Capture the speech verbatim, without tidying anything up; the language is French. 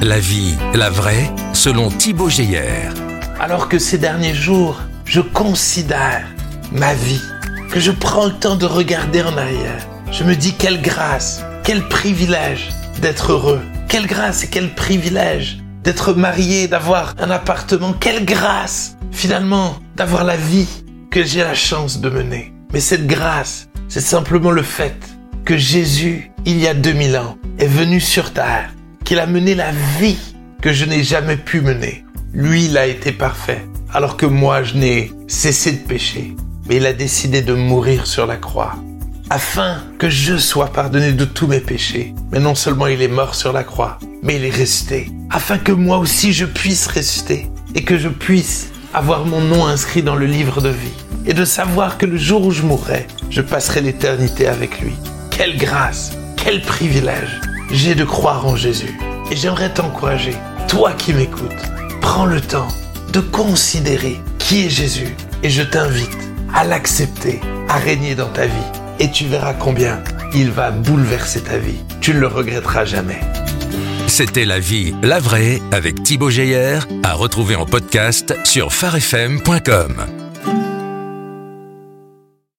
La vie, la vraie, selon Thibaut Geyer. Alors que ces derniers jours, je considère ma vie, que je prends le temps de regarder en arrière, je me dis quelle grâce, quel privilège d'être heureux. Quelle grâce et quel privilège d'être marié, d'avoir un appartement. Quelle grâce, finalement, d'avoir la vie que j'ai la chance de mener. Mais cette grâce, c'est simplement le fait que Jésus, il y a deux mille ans, est venu sur terre, qu'il a mené la vie que je n'ai jamais pu mener. Lui, il a été parfait, alors que moi, je n'ai cessé de pécher. Mais il a décidé de mourir sur la croix, afin que je sois pardonné de tous mes péchés. Mais non seulement il est mort sur la croix, mais il est ressuscité, afin que moi aussi je puisse ressusciter, et que je puisse avoir mon nom inscrit dans le livre de vie, et de savoir que le jour où je mourrai, je passerai l'éternité avec lui. Quelle grâce, quel privilège j'ai de croire en Jésus. Et j'aimerais t'encourager, toi qui m'écoutes, prends le temps de considérer qui est Jésus, et je t'invite à l'accepter, à régner dans ta vie. Et tu verras combien il va bouleverser ta vie. Tu ne le regretteras jamais. C'était La vie, la vraie avec Thibaut Geyer, à retrouver en podcast sur phare f m point com.